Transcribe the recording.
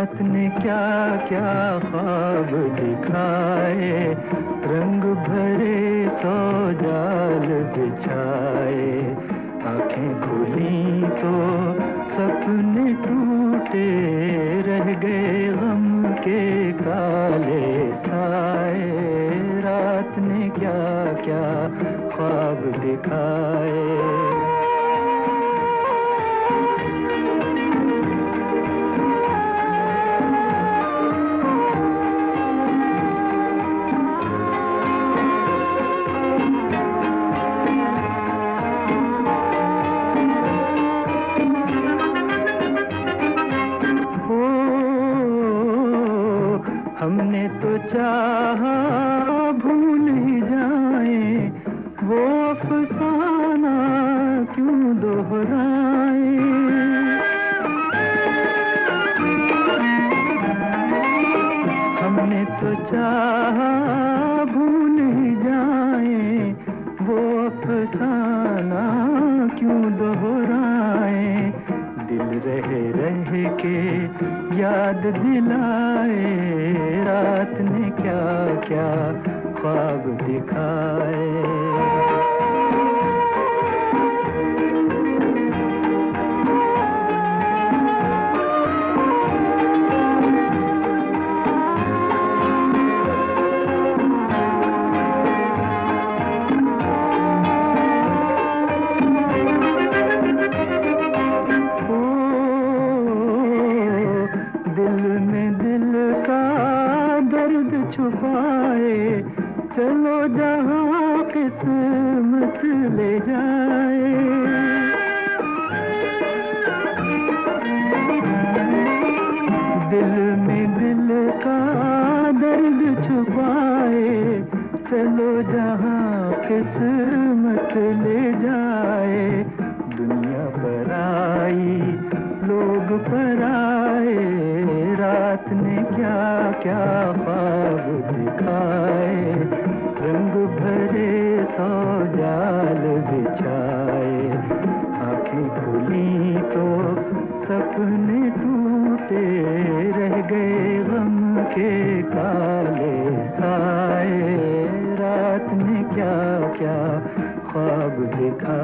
रात ने क्या क्या ख्वाब दिखाए, रंग भरे सौ जाल बिछाए। आंखें खुली तो सपने टूटे, रह गए गम के काले साए। रात ने क्या क्या ख्वाब दिखाए। हमने तो चाहा भूल ही जाए, वो अफसाना क्यों दोहराए। हमने तो चाहा भूल ही जाए, वो अफसाना क्यों दोहराए। दिल रह के याद दिलाए, रात ने क्या क्या ख्वाब दिखाए। छुपाए चलो जहाँ किस्मत ले जाए। दिल में दिल का दर्द छुपाए, चलो जहाँ किस्मत ले जाए। दुनिया पर आई लोग पर आए, रात ने क्या क्या ख्वाब दिखाए। रंग भरे सौ जाल बिछाए, आंखें खुली तो सपने टूटे, रह गए गम के काले साए। रात ने क्या क्या ख्वाब दिखाए।